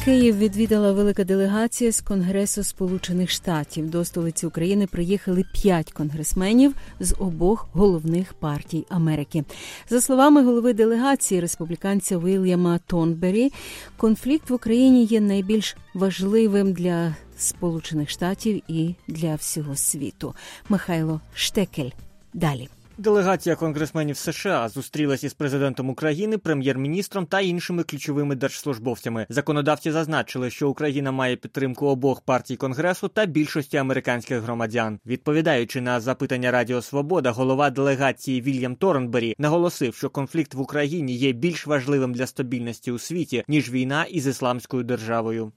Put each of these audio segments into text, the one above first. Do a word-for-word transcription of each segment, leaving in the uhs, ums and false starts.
Київ відвідала велика делегація з Конгресу Сполучених Штатів. До столиці України приїхали п'ять конгресменів з обох головних партій Америки. За словами голови делегації, республіканця Вільяма Торнбері, конфлікт в Україні є найбільш важливим для Сполучених Штатів і для всього світу. Михайло Штекель. Далі. Делегація конгресменів США зустрілась із президентом України, прем'єр-міністром та іншими ключовими держслужбовцями. Законодавці зазначили, що Україна має підтримку обох партій Конгресу та більшості американських громадян. Відповідаючи на запитання Радіо Свобода, голова делегації Вільям Торнбері наголосив, що конфлікт в Україні є більш важливим для стабільності у світі, ніж війна із Ісламською державою.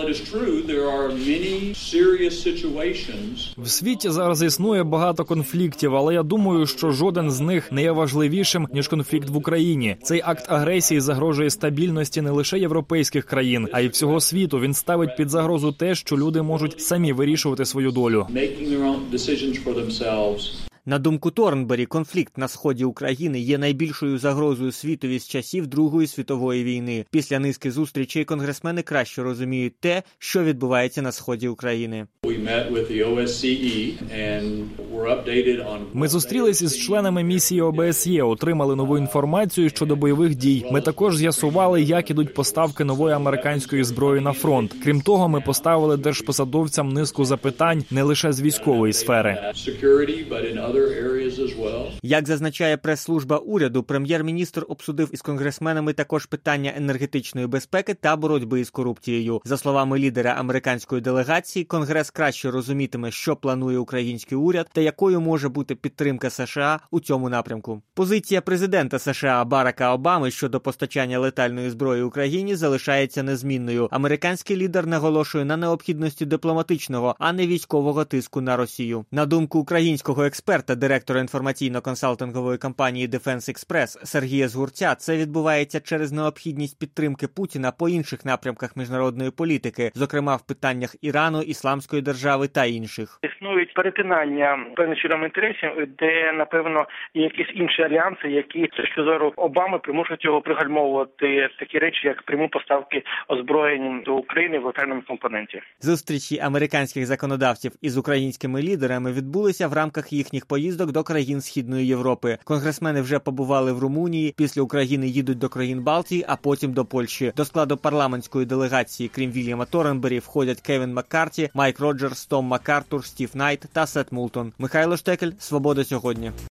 В світі зараз існує багато конфліктів, але я думаю, що жоден з них не є важливішим, ніж конфлікт в Україні. Цей акт агресії загрожує стабільності не лише європейських країн, а й всього світу. Він ставить під загрозу те, що люди можуть самі вирішувати свою долю. На думку Торнбері, конфлікт на сході України є найбільшою загрозою світові з часів Другої світової війни. Після низки зустрічей конгресмени краще розуміють те, що відбувається на сході України. Ми зустрілись із членами місії О Б С Є, отримали нову інформацію щодо бойових дій. Ми також з'ясували, як ідуть поставки нової американської зброї на фронт. Крім того, ми поставили держпосадовцям низку запитань не лише з військової сфери. Як зазначає прес-служба уряду, прем'єр-міністр обсудив із конгресменами також питання енергетичної безпеки та боротьби із корупцією. За словами лідера американської делегації, Конгрес краще розумітиме, що планує український уряд та якою може бути підтримка США у цьому напрямку. Позиція президента США Барака Обами щодо постачання летальної зброї Україні залишається незмінною. Американський лідер наголошує на необхідності дипломатичного, а не військового тиску на Росію. На думку українського експерта, директора інформаційно-консалтингової компанії Defense Express Сергія Згурця, це відбувається через необхідність підтримки Путіна по інших напрямках міжнародної політики, зокрема в питаннях Ірану, Ісламської держави та інших. Існують перетинання певним чином інтересів, де, напевно, є якісь інші альянси, які, з точки зору Обами, примушують його пригальмовувати такі речі, як прямі поставки озброєнь до України в летальному компоненті. Зустрічі американських законодавців із українськими лідерами відбулися в рамках їхніх поїздок до країн Східної Європи. Конгресмени вже побували в Румунії, після України їдуть до країн Балтії, а потім до Польщі. До складу парламентської делегації, крім Вільяма Торнбері, входять Кевін Маккарті, Майк Роджерс, Том Макартур, Стів Найт та Сет Мултон. Михайло Штекель, Свобода сьогодні.